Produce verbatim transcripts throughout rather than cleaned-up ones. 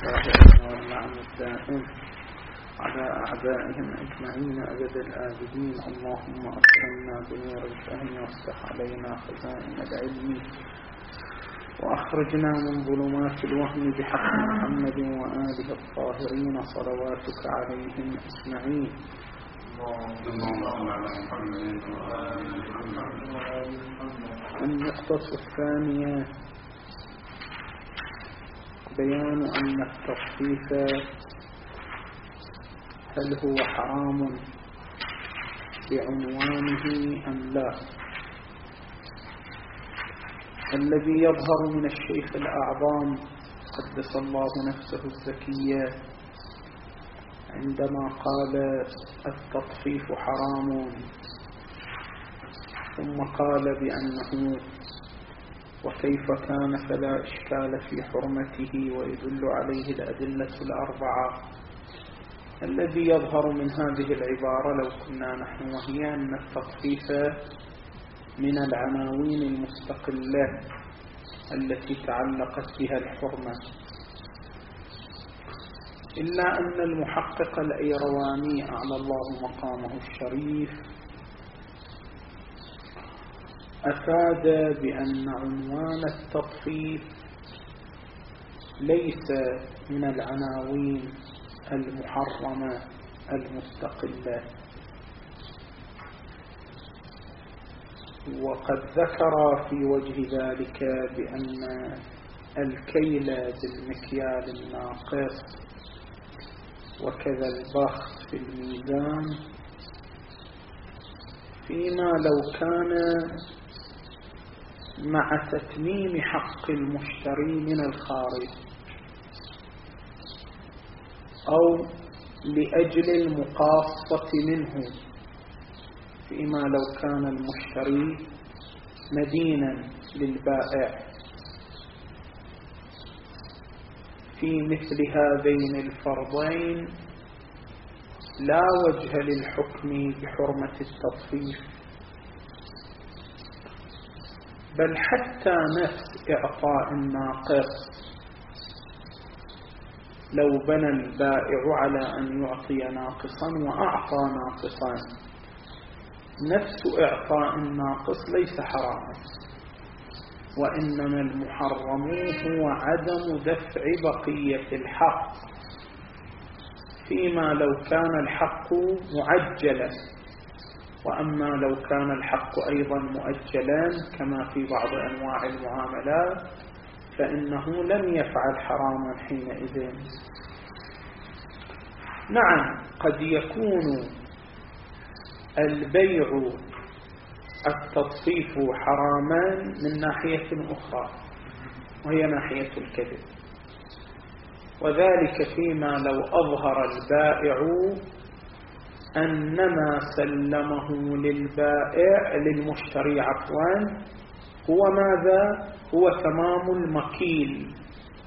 الظاهرين واللعن الدائم على أعدائهم أجمعين أبد الآبدين. اللهم أكرمنا بنور الفهم وافتح علينا خزائن العلم وأخرجنا من ظلمات الوهم بحق محمد وآله الطاهرين صلواتك عليهم أجمعين. النقطة الثانية بيان أن التصفيف هل هو حرام بعنوانه أم لا. الذي يظهر من الشيخ الأعظم قدس الله نفسه الزكية عندما قال التطفيف حرام ثم قال بأنه وكيف كان فلا إشكال في حرمته ويدل عليه الأدلة الأربعة. الذي يظهر من هذه العبارة لو كنا نحن وهي أن التطفيف من العناوين المستقلة التي تعلقت بها الحرمة، إلا أن المحقق الأيرواني أعلى الله مقامه الشريف أفاد بأن عنوان التطفيف ليس من العناوين المحرمة المستقلة، وقد ذكر في وجه ذلك بأن الكيل بالمكيال الناقص وكذا البخس في الميزان فيما لو كان مع تتميم حق المشتري من الخارج أو لأجل المقاصة منه، فيما لو كان المشتري مدينا للبائع. في مثل هذين الفرضين لا وجه للحكم بحرمة التطفيف، بل حتى نفس إعطاء الناقص لو بنى البائع على أن يعطي ناقصا وأعطى ناقصا، نفس إعطاء الناقص ليس حراما، وإنما المحرم هو عدم دفع بقية الحق فيما لو كان الحق معجلا. وأما لو كان الحق أيضا مؤجلا كما في بعض أنواع المعاملات فإنه لم يفعل حراما حينئذ. نعم، قد يكون البيع التطفيف حراما من ناحية أخرى وهي ناحية الكذب، وذلك فيما لو أظهر البائع أنما سلمه للبائع للمشتري عفوا هو ماذا؟ هو تمام المكيل.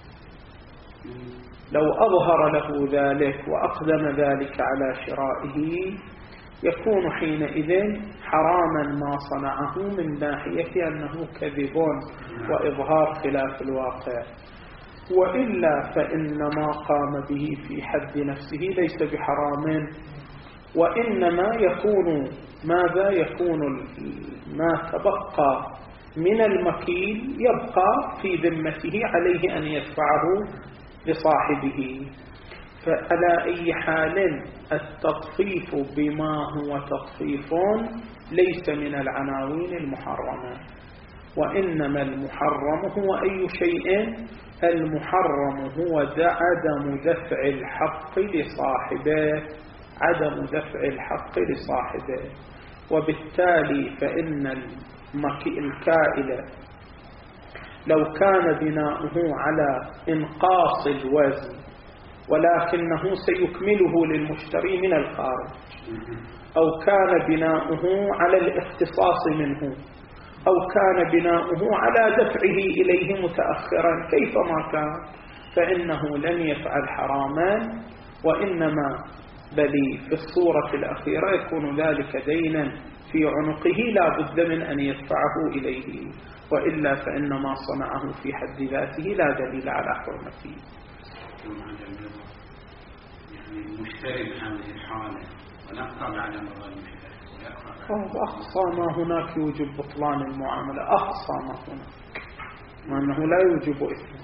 لو أظهر له ذلك وأقدم ذلك على شرائه يكون حينئذ حراما ما صنعه من ناحية أنه كذب وإظهار خلاف الواقع، وإلا فإن ما قام به في حد نفسه ليس بحرام، وإنما يكون ماذا؟ يكون ما تبقى من المكيل يبقى في ذمته عليه أن يدفعه لصاحبه. فعلى أي حال التطفيف بما هو تطفيف ليس من العناوين المحرمة، وإنما المحرم هو أي شيء؟ المحرم هو عدم دفع الحق لصاحبه، عدم دفع الحق لصاحبه. وبالتالي فإن الكائل لو كان بناؤه على إنقاص الوزن ولكنه سيكمله للمشتري من الخارج، أو كان بناؤه على الاختصاص منه، أو كان بناؤه على دفعه إليه متأخرا، كيفما كان فإنه لن يفعل حراما، وإنما بل في الصورة الأخيرة يكون ذلك دينا في عنقه لا بد من أن يدفعه إليه، وإلا فإن ما صنعه في حد ذاته لا دليل على حرمته. يكون عدم رضا يعني المشتري بهذه الحالة ونقطع بعدم رضا المشتري ويقطع أقصى ما هناك يوجب بطلان المعاملة، أقصى ما هناك، ما أنه لا يوجب إثم.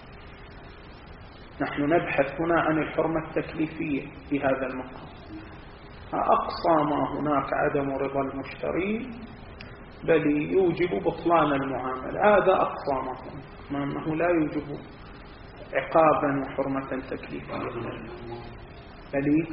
نحن نبحث هنا عن الحرمة التكليفية في هذا المقام. أقصى ما هناك عدم رضا المشتري بل يوجب بطلان المعاملة، هذا أقصى ما هناك، ما أنه لا يوجب عقابا وحرمة تكليفية. بل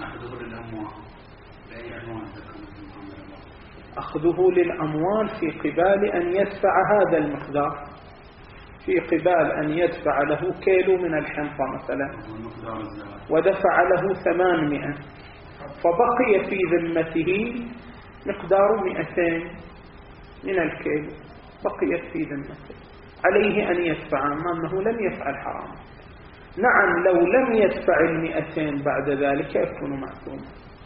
أخذه للأموال في قبال أن يدفع هذا المقدار، في قبال أن يدفع له كيلو من الحنطة مثلا ودفع له ثمانمائة، فبقي في ذمته مقدار مئتين من الكيلو، بقيت في ذمته، عليه أن يدفع، ما أنه لم يفعل حرام. نعم لو لم يدفع المئتين بعد ذلك يكون معصوما.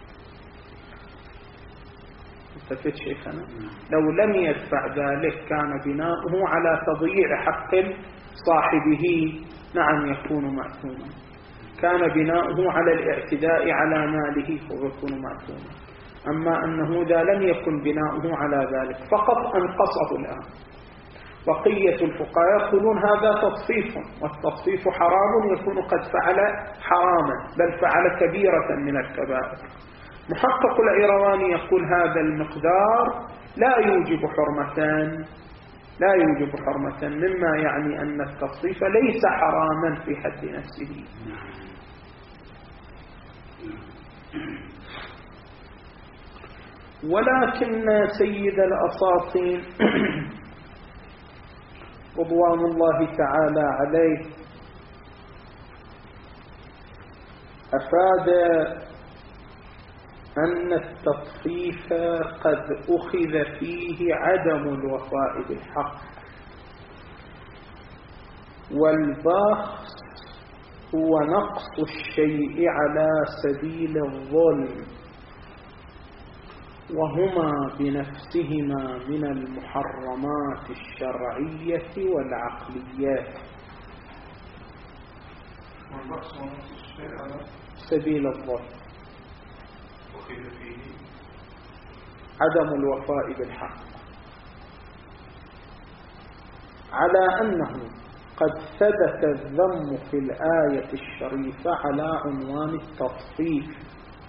استفدت شيخنا؟ لو لم يدفع ذلك كان بناؤه على تضييع حق صاحبه، نعم يكون معصوما. كان بناؤه على الاعتداء على ماله فيكون معصوما. أما أنه إذا لم يكن بناؤه على ذلك فقط أنقصه الآن، بقية الفقهاء يقولون هذا تطفيف، والتطفيف حرام يكون قد فعل حراما بل فعل كبيرة من الكبائر. محقق العيرواني يقول هذا المقدار لا يوجب حرمة، لا يوجب حرمة، مما يعني أن التطفيف ليس حراما في حد نفسه. ولكن سيد الأساطين رضوان الله تعالى عليه أفاد أن التطفيف قد أخذ فيه عدم الوفاء بالحق، والبخس هو نقص الشيء على سبيل الظلم، وهما بنفسهما من المحرمات الشرعية والعقليات. والبخس هو نقص الشيء على سبيل الظلم، أخذ فيه عدم الوفاء بالحق، على أنه قد ثبت الذم في الآية الشريفة على عنوان التطفيف،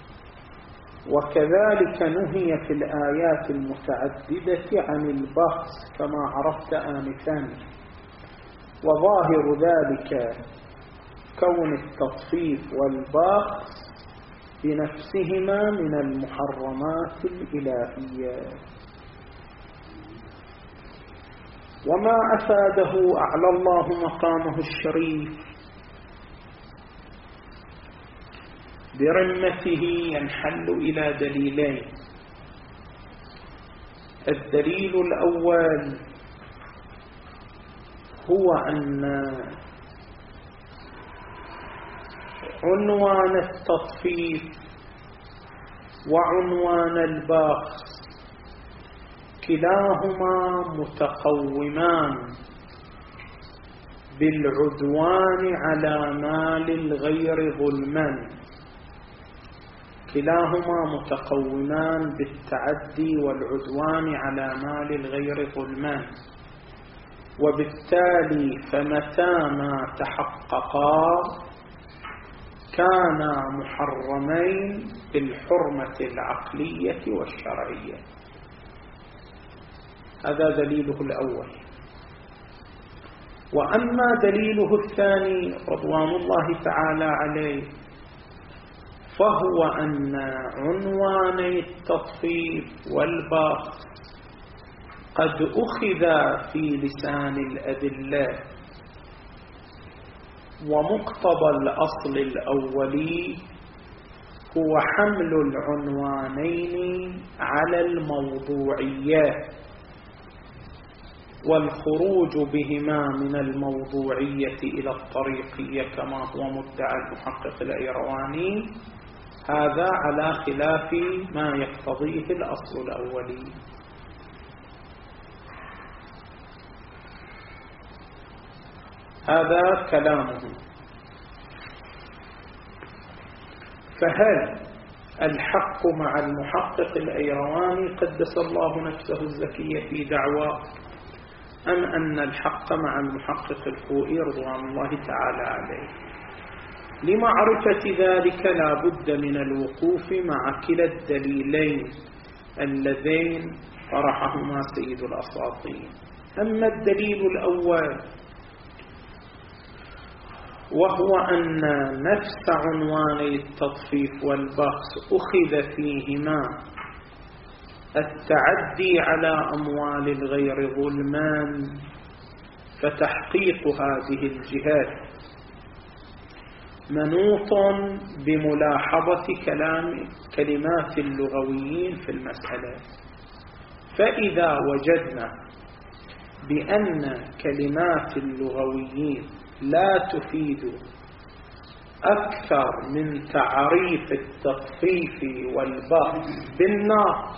وكذلك نهي في الآيات المتعددة عن البخس كما عرفت آنفا. وظاهر ذلك كون التطفيف والبخس بنفسهما من المحرمات الإلهية. وما أفاده أعلى الله مقامه الشريف برمته ينحل إلى دليلين. الدليل الأول هو أن عنوان التطفيف وعنوان البخس كلاهما متقومان بالعدوان على مال الغير ظلما، كلاهما متقومان بالتعدي والعدوان على مال الغير ظلما، وبالتالي فمتى ما تحققا كانا محرمين بالحرمة العقلية والشرعية. هذا دليله الأول. وأما دليله الثاني رضوان الله تعالى عليه فهو أن عنواني التطفيف والبخس قد أخذ في لسان الأدلة، ومقتضى الأصل الأولي هو حمل العنوانين على الموضوعية والخروج بهما من الموضوعية إلى الطريقية كما هو مدعى المحقق العيرواني، هذا على خلاف ما يقتضيه الأصل الأولي. هذا كلامه. فهل الحق مع المحقق الأيرواني قدس الله نفسه الزكية في دعوى، أم أن الحق مع المحقق الخوئي رضوان الله تعالى عليه؟ لمعرفة ذلك لا بد من الوقوف مع كلا الدليلين اللذين طرحهما سيد الأساطين. أما الدليل الأول وهو أن نفس عنواني التطفيف والبخس أخذ فيهما التعدي على أموال الغير ظلمان، فتحقيق هذه الجهات منوط بملاحظة كلام كلمات اللغويين في المسألة. فإذا وجدنا بأن كلمات اللغويين لا تفيد أكثر من تعريف التطفيف والبخس بالنقص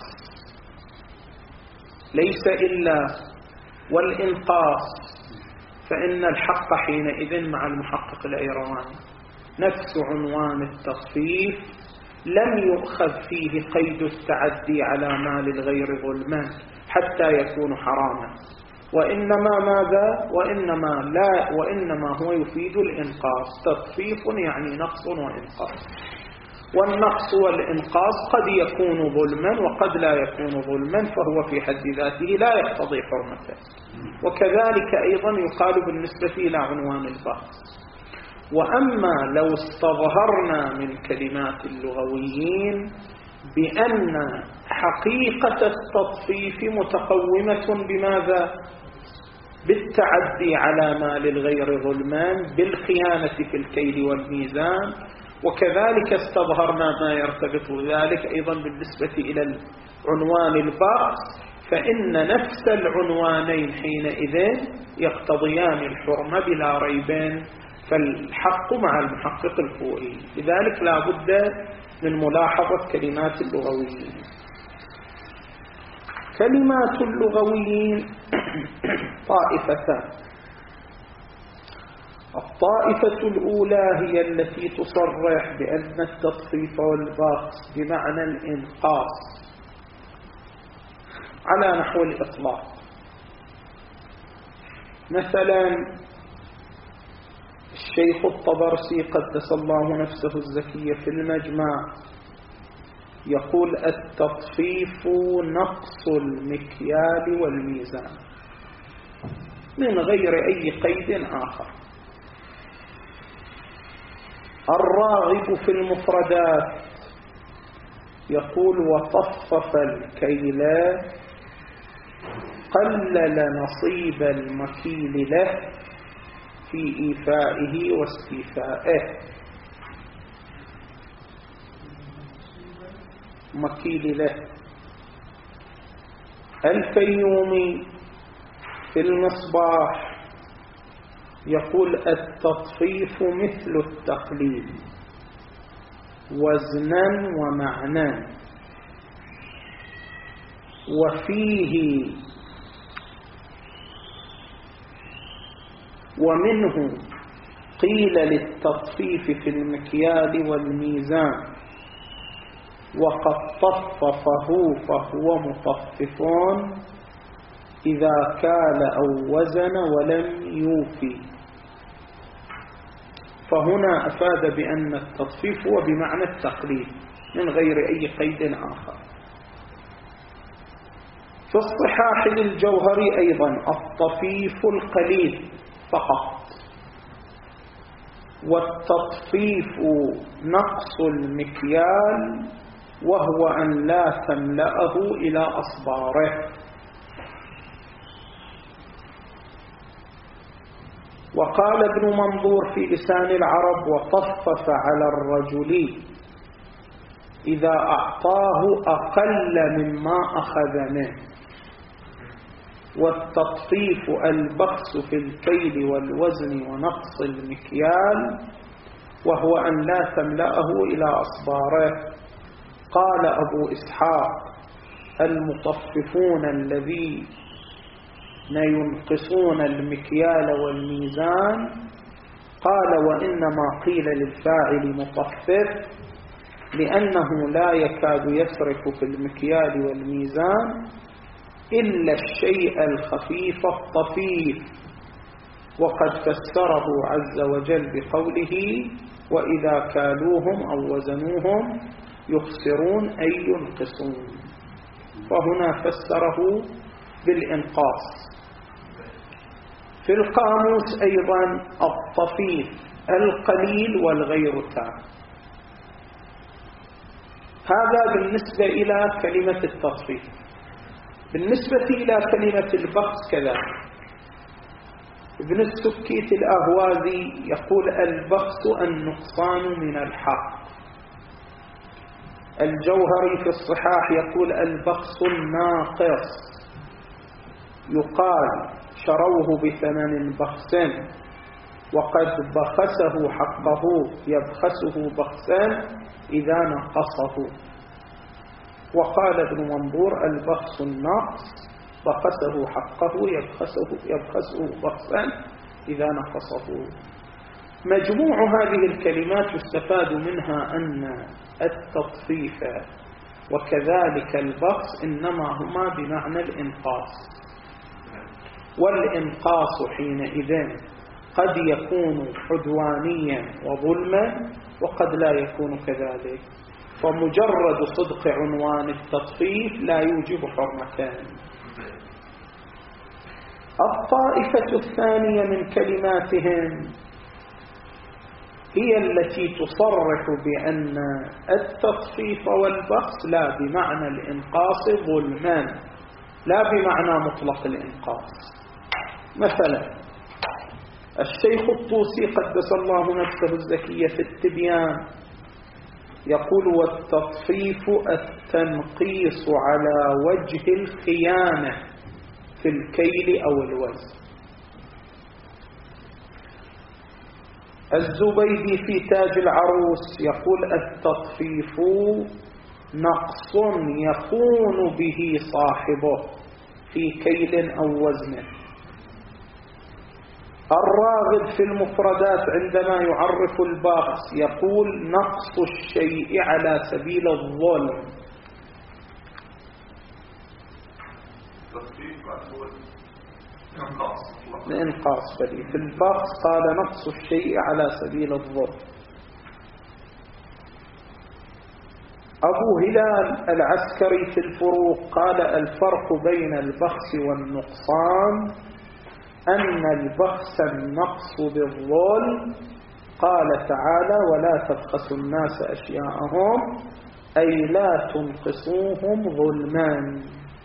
ليس إلا والإنقاص، فإن الحق حينئذ مع المحقق الأيرواني. نفس عنوان التطفيف لم يؤخذ فيه قيد التعدي على مال الغير ظلما حتى يكون حراما، وإنما ماذا؟ وإنما لا وإنما هو يفيد الإنقاص. تطفيف يعني نقص وإنقاص، والنقص والإنقاص قد يكون ظلما وقد لا يكون ظلما، فهو في حد ذاته لا يقتضي حرمته. وكذلك أيضا يقال بالنسبة إلى عنوان البخس. وأما لو استظهرنا من كلمات اللغويين بأن حقيقة التطفيف متقومة بماذا؟ بالتعدي على مال الغير ظلمان، بالخيانة في الكيل والميزان، وكذلك استظهرنا ما يرتبط ذلك أيضا بالنسبة إلى العنوان البخس، فإن نفس العنوانين حينئذ يقتضيان الحرمة بلا ريبين، فالحق مع المحقق الخوئي. لذلك لا بد من ملاحظة كلمات اللغويين. كلمات اللغويين طائفتان. الطائفة الأولى هي التي تصرح بأن التطفيف والبخس بمعنى الإنقاص على نحو الإطلاق. مثلا الشيخ الطبرسي قدس الله نفسه الزكية في المجمع يقول: التطفيف نقص المكيال والميزان، من غير أي قيد آخر. الراغب في المفردات يقول: وطفف الكيل قلل نصيب المكيل له في إيفائه واستيفائه. مكيل له. الفيومي في المصباح يقول: التطفيف مثل التقليل وزنا ومعنى، وفيه ومنه قيل للتطفيف في المكيال والميزان، وقد طففه فهو مطفف إذا كال أو وزن ولم يوفي. فهنا أفاد بأن التطفيف هو بمعنى التقليل من غير أي قيد آخر. في الصحاح للجوهري أيضا التطفيف القليل فقط، والتطفيف نقص المكيال وهو أن لا تملأه إلى أصباره. وقال ابن منظور في لسان العرب: وطفف على الرجل إذا أعطاه أقل مما أخذ منه. والتطفيف البخس في الكيل والوزن ونقص المكيال وهو أن لا تملأه إلى أصباره. قال أبو إسحاق: المطففون الذين ينقصون المكيال والميزان، قال: وإنما قيل للفاعل مطفف لأنه لا يكاد يسرق في المكيال والميزان إلا الشيء الخفيف الطفيف، وقد فسره عز وجل بقوله وإذا كالوهم أو وزنوهم يخسرون أي ينقصون، فهنا فسره بالإنقاص. في القاموس أيضا الطفيف القليل والغير تام. هذا بالنسبة إلى كلمة التطفيف. بالنسبة إلى كلمة البخس كذلك، ابن السكيت الأهوازي يقول البخس النقصان من الحق. الجوهري في الصحاح يقول البخس الناقص، يقال شروه بثمن بخس وقد بخسه حقه يبخسه بخسا إذا نقصه. وقال ابن منظور البخس النقص بخسه حقه يبخسه, يبخسه بخسا إذا نقصه. مجموع هذه الكلمات يستفاد منها أن التطفيف وكذلك البخس إنما هما بمعنى الإنقاص، والإنقاص حينئذ قد يكون عدوانيا وظلما وقد لا يكون كذلك، فمجرد صدق عنوان التطفيف لا يوجب حرمتان. الطائفة الثانية من كلماتهم هي التي تصرح بأن التطفيف والبخس لا بمعنى الإنقاص ظلما، لا بمعنى مطلق الإنقاص. مثلا الشيخ الطوسي قدس الله نفسه الزكية في التبيان يقول والتطفيف التنقيص على وجه الخيانة في الكيل أو الوزن. الزبيدي في تاج العروس يقول التطفيف نقص يخون به صاحبه في كيل أو وزن. الراغب في المفردات عندما يعرف الباخس يقول نقص الشيء على سبيل الظلم. الإنقاص في الباخس قال نقص الشيء على سبيل الظلم. أبو هلال العسكري في الفروق قال الفرق بين البخس والنقصان أن البخس النقص بالظلم، قال تعالى ولا تبخسوا الناس أشياءهم أي لا تنقصوهم ظلما.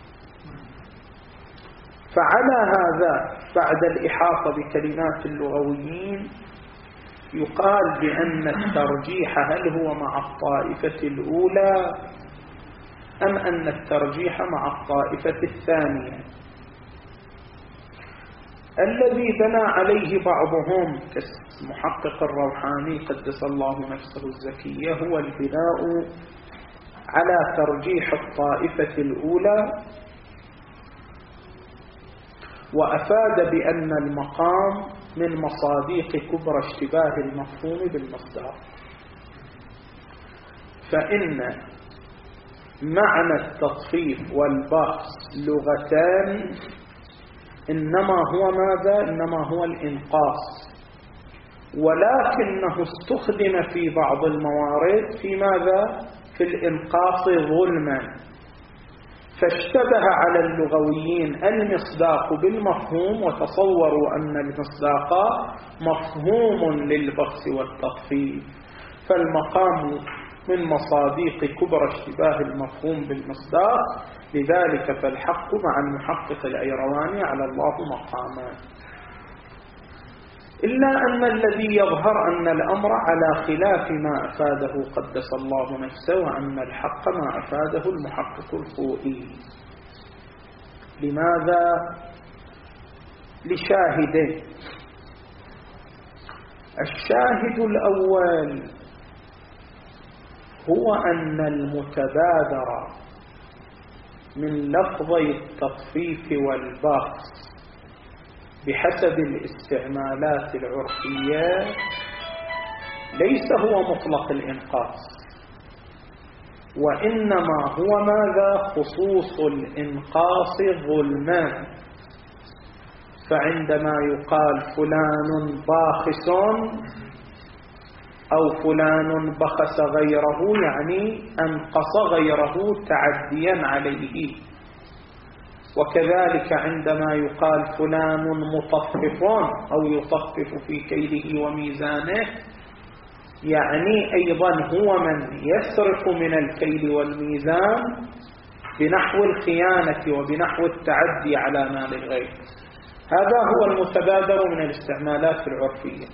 فعلى هذا بعد الإحاطة بكلمات اللغويين يقال بأن الترجيح هل هو مع الطائفة الأولى أم أن الترجيح مع الطائفة الثانية. الذي بنى عليه بعضهم كمحقق الروحاني قدس الله نفسه الزكية هو البناء على ترجيح الطائفة الأولى، وأفاد بأن المقام من مصاديق كبرى اشتباه المفهوم بالمصداق، فإن معنى التطفيف والبخس لغتان إنما هو ماذا؟ إنما هو الإنقاص، ولكنه استخدم في بعض الموارد في ماذا؟ في الإنقاص ظلما، فاشتبه على اللغويين المصداق بالمفهوم وتصوروا أن المصداق مفهوم للبخس والتطفيف، فالمقام من مصاديق كبرى اشتباه المفهوم بالمصداق، لذلك فالحق مع المحقق الأيرواني على الله مقاما. إلا أن الذي يظهر أن الأمر على خلاف ما أفاده قدس الله نفسه، وأن الحق ما أفاده المحقق الخوئي. لماذا؟ لشاهدين. الشاهد الأول هو أن المتبادر من لفظي التطفيف والبخس بحسب الاستعمالات العرفية ليس هو مطلق الإنقاص، وإنما هو ماذا؟ خصوص الإنقاص ظلما. فعندما يقال فلان باخس أو فلان بخس غيره يعني أنقص غيره تعديا عليه. وكذلك عندما يقال فلان مطفف أو يطفف في كيله وميزانه يعني أيضا هو من يسرق من الكيل والميزان بنحو الخيانة وبنحو التعدي على مال الغير. هذا هو المتبادر من الاستعمالات العرفية.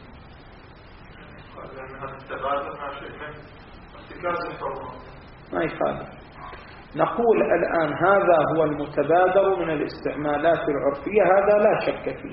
ما يخالف. نقول الآن هذا هو المتبادر من الاستعمالات العرفية، هذا لا شك فيه.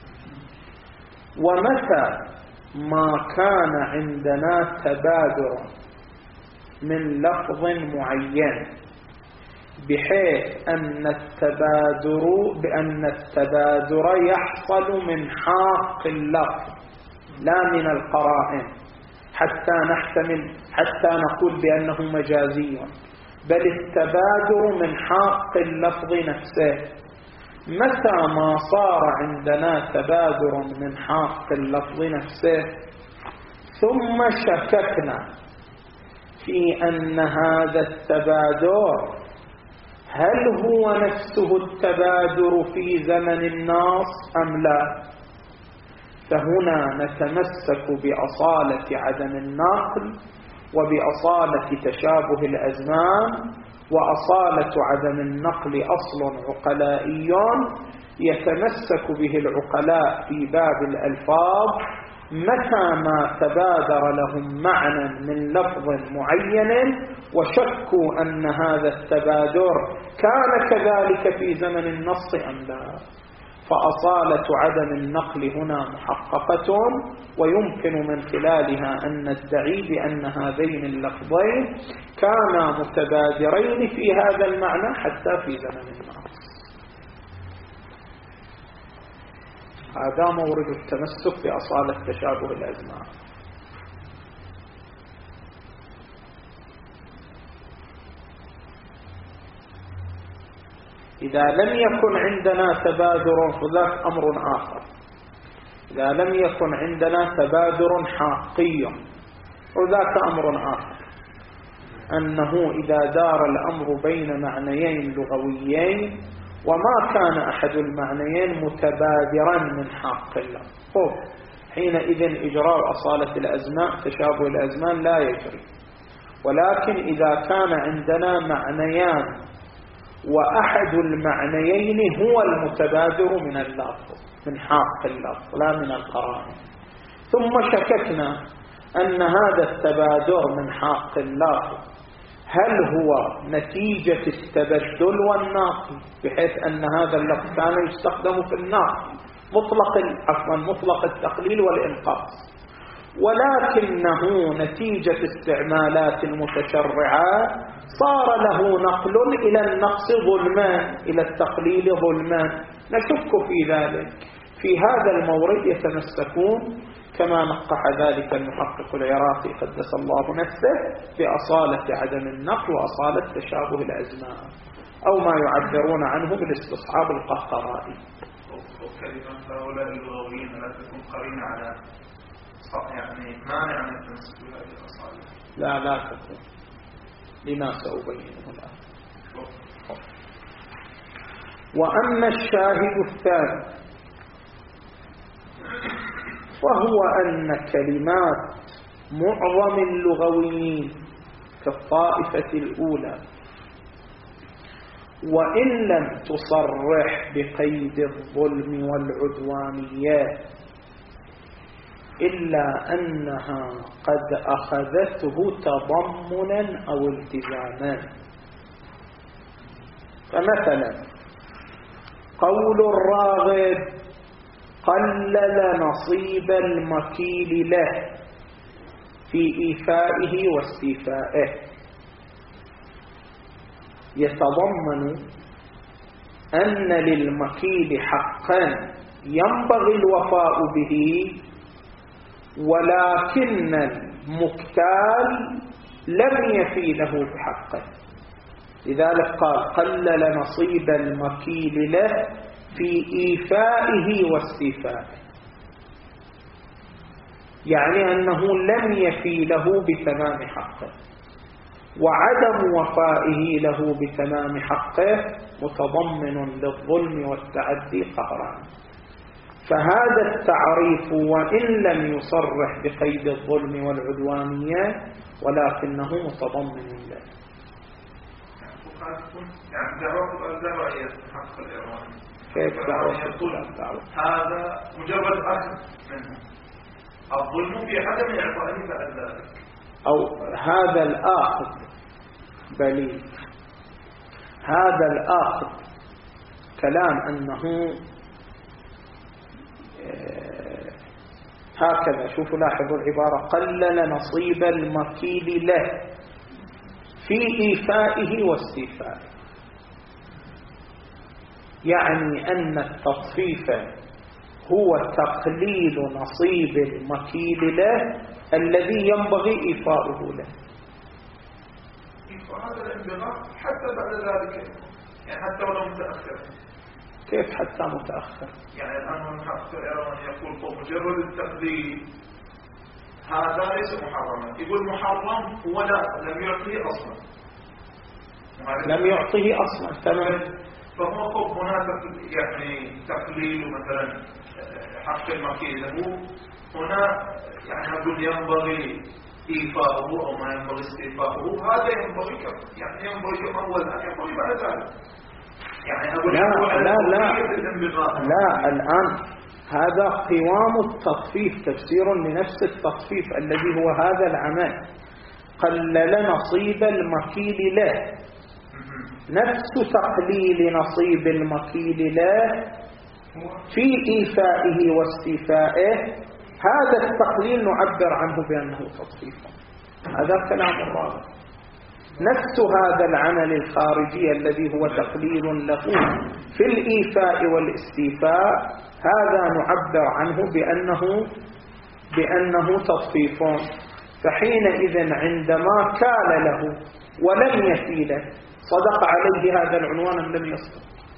ومتى ما كان عندنا تبادر من لفظ معين بحيث أن التبادر بأن التبادر يحصل من حاق اللفظ لا من القرائن حتى نحتمل حتى نقول بأنه مجازي، بل التبادر من حاق اللفظ نفسه. متى ما صار عندنا تبادر من حاق اللفظ نفسه ثم شككنا في أن هذا التبادر هل هو نفسه التبادر في زمن النص أم لا، فهنا نتمسك بأصالة عدم النقل وبأصالة تشابه الأزمان. وأصالة عدم النقل أصل عقلائي يتمسك به العقلاء في باب الألفاظ متى ما تبادر لهم معنى من لفظ معين وشكوا أن هذا التبادر كان كذلك في زمن النص أم لا. فأصالة عدم النقل هنا محققة، ويمكن من خلالها أن ندعي بأن هذين اللفظين كانا متبادرين في هذا المعنى حتى في زمن النص. هذا مورد التمسك بأصالة تشابه الأزمان. إذا لم يكن عندنا تبادر فذاك أمر آخر. إذا لم يكن عندنا تبادر حقيقي وذاك أمر آخر، أنه إذا دار الأمر بين معنيين لغويين وما كان أحد المعنيين متبادرا من حق الله، حينئذ إجراء أصالة الأزمان تشابه الأزمان لا يجري. ولكن إذا كان عندنا معنيان وأحد المعنيين هو المتبادر من اللفظ من حق اللفظ لا من القرائن، ثم شككنا أن هذا التبادر من حق اللفظ هل هو نتيجة التبدل والنقل، بحيث أن هذا اللفظ كان يستخدم في النقل مطلق عفوا مطلق التقليل والإنقاص، ولكنه نتيجة استعمالات المتشرعات صار له نقل إلى النقص ظلمان إلى التقليل ظلمان. نشك في ذلك. في هذا المورد يتمسكون كما نقح ذلك المحقق العراقي قدس الله نفسه بأصالة عدم النقل وأصالة تشابه الأزمان، أو ما يعبرون عنه بالاستصحاب القهقرائي. وكلمة هؤلاء اللغويين لا تكون قرينة على يعني مانع من التمسك بهذه الأصالة؟ لا لا تكون، لما سأبينه الآن. وأما الشاهد الثاني وهو أن كلمات معظم اللغويين كالطائفة الأولى وإن لم تصرح بقيد الظلم والعدوانيات إلا أنها قد أخذته تضمنا أو التزاما. فمثلا قول الراغب قلل نصيب المكيل له في إيفائه واستيفائه يتضمن أن للمكيل حقا ينبغي الوفاء به، ولكن المكتال لم يفي له بحقه. لذلك قال قلل نصيب المكيل له في إيفائه واستيفائه، يعني أنه لم يفي له بتمام حقه، وعدم وفائه له بتمام حقه متضمن للظلم والتعدي قهرا. فهذا التعريف وإن لم يصرح بقيد الظلم والعدوانية ولكنه متضمن له. يعني دعوة الدعوة حق الإيران كيف دعوة الدعوة؟ هذا مجرد أخذ منه، الظلم في عدم إعطائه بعد ذلك، أو هذا الآخذ بليغ. هذا الآخذ كلام أنه هكذا، شوفوا لاحظوا العبارة، قلل نصيب المكيل له في إيفائه واستيفائه، يعني أن التطفيف هو تقليل نصيب المكيل له الذي ينبغي إيفاؤه له. هذا الانبغاء حتى بعد ذلك، يعني حتى ولو متأخر. كيف حتى متأخر؟ يعني الآن المحقق الإيراني يقول مجرد التقليل هذا ليس محرما، يقول محرم هو لا لم يعطيه أصلا، لم يعطيه أصلا تمام. فهو خب هنا يعني تقليل مثلا حق المكيل له هنا، يعني نقول ينبغي إيفاؤه أو ما ينبغي استيفاؤه، هذا ينبغي يعني ينبغي أولا ينبغي بعد ذلك. يعني أقول لا لا لا لا الآن هذا قوام التطفيف، تفسير لنفس التطفيف الذي هو هذا العمل. قلل نصيب المكيل له، نفس تقليل نصيب المكيل له في إيفائه واستيفائه، هذا التقليل نعبر عنه بأنه تطفيف. هذا كلام الرابع. نفس هذا العمل الخارجي الذي هو تقليل له في الإيفاء والاستيفاء، هذا نعبر عنه بأنه بأنه تطفيف. فحينئذ عندما كان له ولم يفي له صدق عليه هذا العنوان أم لم يصدق؟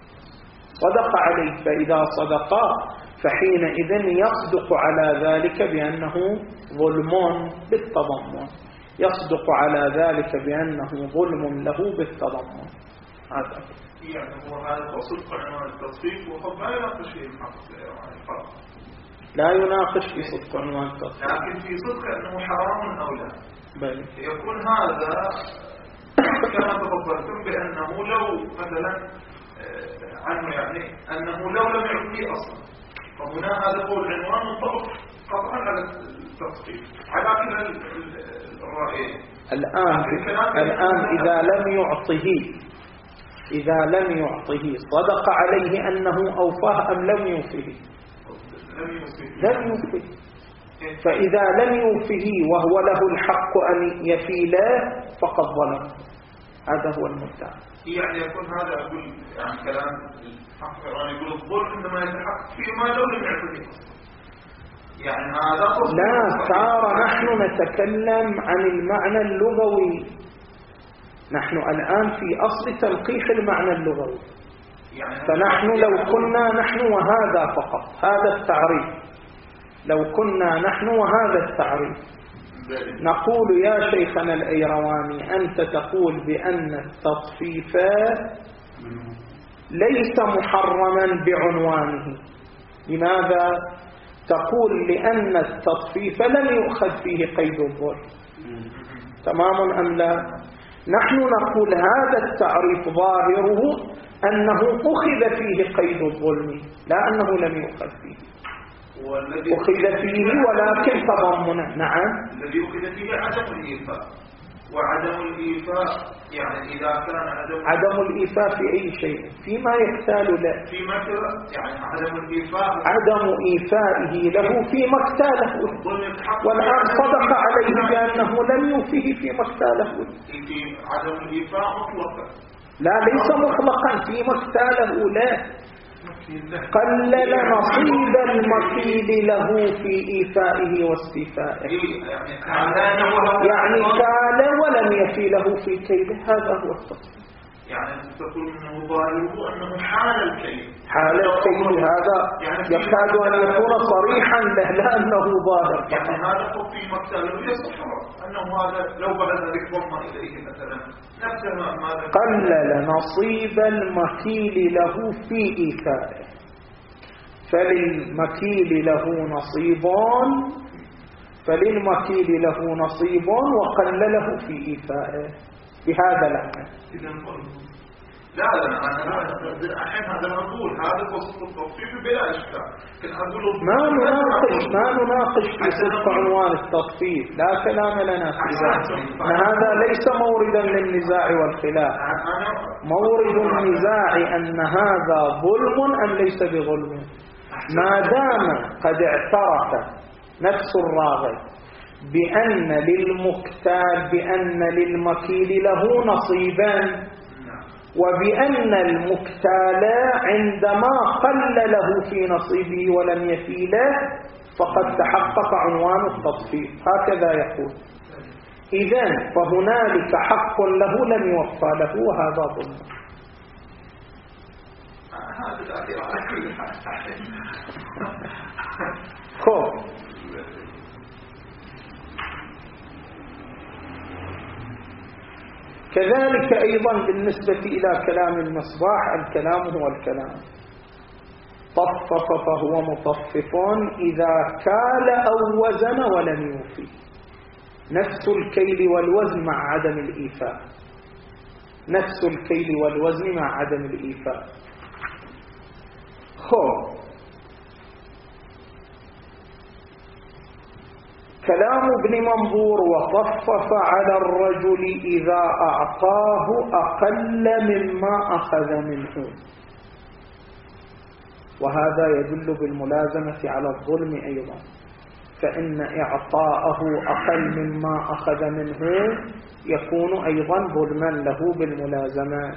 صدق عليه. فإذا صدق فحينئذ يصدق على ذلك بأنه ظلم بالتضمن، يصدق على ذلك بأنه ظلم له بالتضمن. هذا يعني هو هذا صدق عنوان التصفيق، وقد لا يناقش فيه الحق، لا يناقش في صدق عنوان التصفيق، لكن في صدق أنه حرام أو لا. بل يكون هذا كما تفضلتم بأنه لو مثلا عنه يعني أنه لو لم يعطيه أصلا، فهنا هذا هو العنوان منطبق قطعا على التصفيق على كلا الرأيين. الآن الآن إذا لم يعطه إذا لم يعطه صدق عليه أنه أوفاه أم لم يوفه؟ لم يوفه. فإذا لم يوفه وهو له الحق أن يفي له فقد ظلم. هذا هو المدعى. يعني يكون هذا أقول يعني كلام الحق الإيراني يقول الظلم عندما يتحقق فيما لو لم يعطه. يعني هذا لا، صار نحن نتكلم عن المعنى اللغوي. نحن الآن في أصل تلقيح المعنى اللغوي. فنحن لو كنا نحن وهذا فقط هذا التعريف، لو كنا نحن وهذا التعريف نقول يا شيخنا الأيرواني أنت تقول بأن التطفيف ليس محرما بعنوانه. لماذا؟ تقول لأن التطفيف لم يؤخذ فيه قيد الظلم. تمام أم لا؟ نحن نقول هذا التعريف ظاهره أنه أخذ فيه قيد الظلم، لا أنه لم يؤخذ فيه. أخذ فيه ولكن تضمنا. نعم، الذي أخذ فيه عدم الإيفاء، وعدم الإيفاء يعني إذا كان عدم عدم الإيفاء في أي شيء فيما يحتال له، في مثلا يعني عدم الإيفاء عدم إيفائه له فيما احتاله، والآن صدق عليه بأنه لم يوفيه فيما احتاله. في عدم الإيفاء مطلقا، لا ليس مطلقا، فيما احتاله له. قلل نصيب المكيل له في إيفائه واستيفائه، يعني كال ولم يفي له في كيله، هذا هو التفصيل. يعني تقول انه ظاهره انه حال الكيل، حال الكيل هذا يكاد ان يكون صريحا له لا انه ظاهر، يعني هذا في مكتبه يصح انه هذا لو بعد ذلك ضم اليه مثلا نفس ما قلل نصيب المكيل له في إيفائه، فللمكيل له نصيبان فللمكيل له نصيبان وقلله في إيفائه بهذا المعنى. لا لا أنا الحين هذا نقول هذا قصة التطفيف بلا إشكال، لكن أقول ما نناقش ما نناقش في صدق عنوان التطفيف، لا كلام لنا في ذلك، هذا ليس موردا للنزاع والخلاف. مورد النزاع أن هذا ظلم أم ليس بظلم. ما دام قد اعترف نفس الراغب بأن للمكتال بأن للمكيل له نصيبا، وبأن المكتال عندما قل له في نصيبه ولم يفي له فقد تحقق عنوان التطفيف، هكذا يقول. إذن فهنالك حق له لم يوفى له وهذا ظلم. خب كذلك أيضا بالنسبة إلى كلام المصباح، الكلام هو الكلام، طفف فهو مطفف إذا كال أو وزن ولم يوفي، نفس الكيل والوزن مع عدم الإيفاء، نفس الكيل والوزن مع عدم الإيفاء. خب كلام ابن منظور وطفف على الرجل إذا أعطاه أقل مما أخذ منه، وهذا يدل بالملازمة على الظلم أيضا، فإن إعطاءه أقل مما أخذ منه يكون أيضا ظلما له بالملازمة.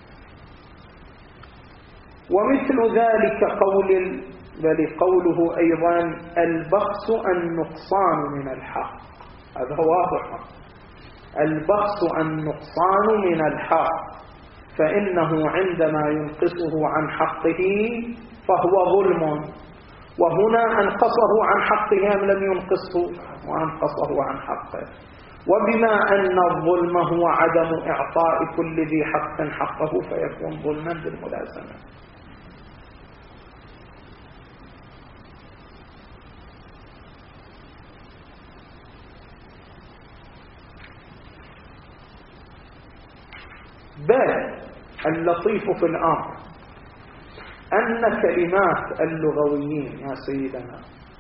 ومثل ذلك قول بل قوله أيضا البخس النقصان من الحق، هذا هو واضح، البخس النقصان من الحق، فإنه عندما ينقصه عن حقه فهو ظلم، وهنا أنقصه عن حقه أم لم ينقصه؟ وأنقصه عن حقه. وبما أن الظلم هو عدم إعطاء كل ذي حق حقه فيكون ظلما بالملازمة. بل اللطيف في الأمر أن كلمات اللغويين يا سيدنا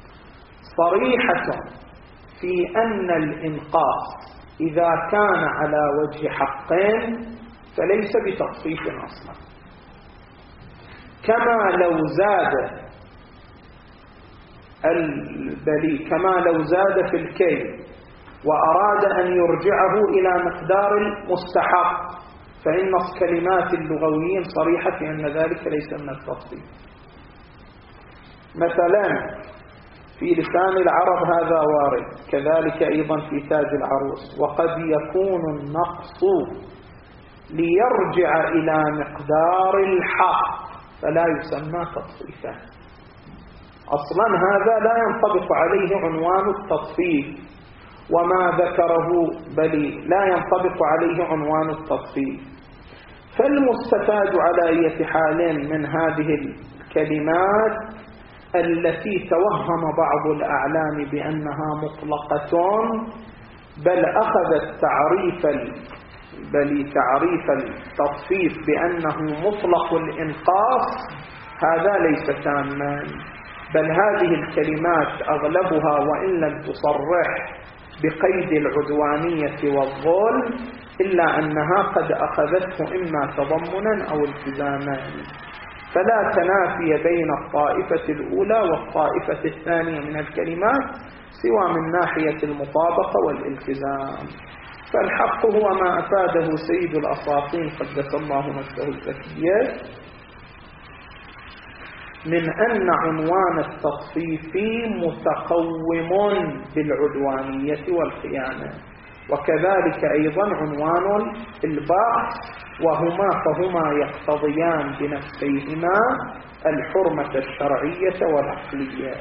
صريحة في أن الإنقاص إذا كان على وجه حقين فليس بتطفيف أصلا، كما لو زاد البلي كما لو زاد في الكيل وأراد أن يرجعه إلى مقدار المستحق، فإن كلمات اللغويين صريحة في أن ذلك ليس من التطفيف. مثلا في لسان العرب هذا وارد، كذلك أيضا في تاج العروس، وقد يكون النقص ليرجع إلى مقدار الحق فلا يسمى تطفيفا. أصلا هذا لا ينطبق عليه عنوان التطفيف، وما ذكره بل لا ينطبق عليه عنوان التطفيف. فالمستفاد على أي حال من هذه الكلمات التي توهم بعض الأعلام بأنها مطلقة، بل أخذت تعريف بل تعريف التطفيف بأنه مطلق الإنقاص، هذا ليس تاما، بل هذه الكلمات أغلبها وإن لم تصرح بقيد العدوانية والظلم إلا أنها قد أخذته إما تضمنا أو التزاما، فلا تنافي بين الطائفة الأولى والطائفة الثانية من الكلمات سوى من ناحية المطابقة والالتزام. فالحق هو ما أفاده سيد الأساطين قدس الله نفسه الزكية، من أن عنوان التصفيف متقوم بالعدوانية والخيانة، وكذلك أيضا عنوان البعث، وهما فهما يقتضيان بنفسيهما الحرمة الشرعية والعقلية.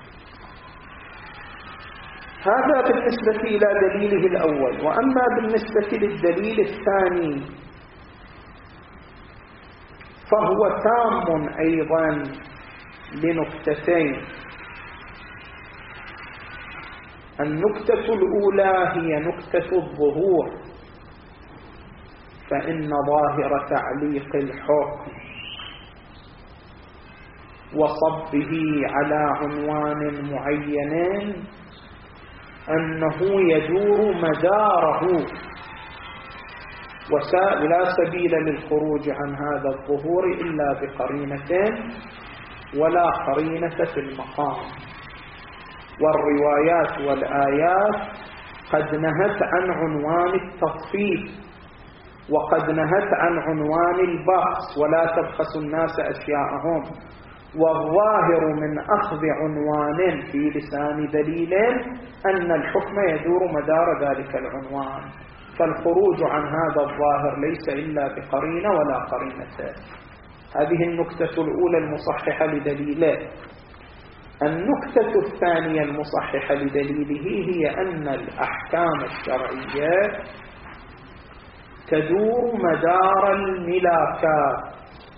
هذا بالنسبة إلى دليله الأول. وأما بالنسبة للدليل الثاني فهو تام أيضا لنكتتين. النكتة الأولى هي نكتة الظهور، فإن ظاهر تعليق الحكم وصبه على عنوان معين أنه يدور مداره، ولا سبيل للخروج عن هذا الظهور إلا بقرينة، ولا قرينة في المقام. والروايات والآيات قد نهت عن عنوان التصفيف، وقد نهت عن عنوان البخس ولا تبخسوا الناس أشياءهم. والظاهر من أخذ عنوان في لسان دليل أن الحكم يدور مدار ذلك العنوان، فالخروج عن هذا الظاهر ليس إلا بقرينة ولا قرينة. هذه النكتة الأولى المصححة لدليله. النكتة الثانية المصححة لدليله هي أن الأحكام الشرعية تدور مدار الملاكات،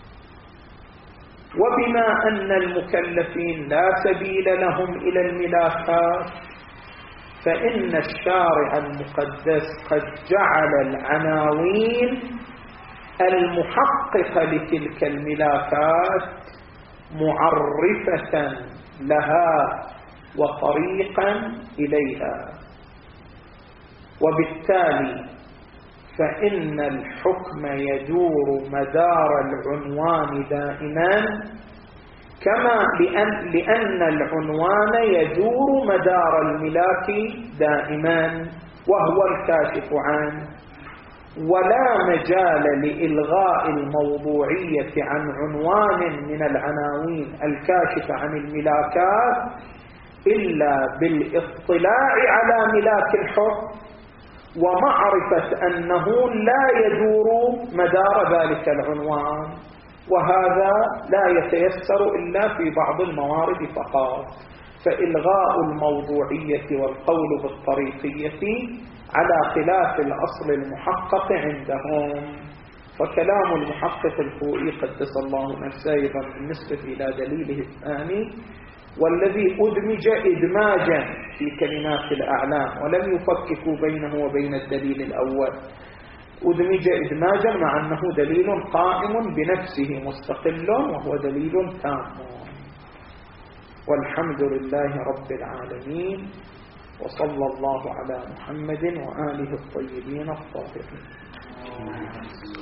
وبما أن المكلفين لا سبيل لهم إلى الملاكات، فإن الشارع المقدس قد جعل العناوين المحققة لتلك الملاكات معرفة لها وطريقا إليها، وبالتالي فإن الحكم يدور مدار العنوان دائما، كما لأن, لأن العنوان يدور مدار الملاك دائما وهو الكاشف عنه. ولا مجال لإلغاء الموضوعية عن عنوان من العناوين الكاشف عن الملاكات إلا بالاطلاع على ملاك الحكم ومعرفة أنه لا يدور مدار ذلك العنوان، وهذا لا يتيسر إلا في بعض الموارد فقط. فإلغاء الموضوعية والقول بالطريقية على خلاف الأصل المحقق عندهم. فكلام المحقق الخوئي قدس الله نفسه أيضا بالنسبة إلى دليله الثاني، والذي أدمج إدماجا في كلمات الأعلام ولم يفككوا بينه وبين الدليل الأول، أدمج إدماجا مع أنه دليل قائم بنفسه مستقل وهو دليل تام. والحمد لله رب العالمين، وصلى الله على محمد وآله الطيبين الطاهرين.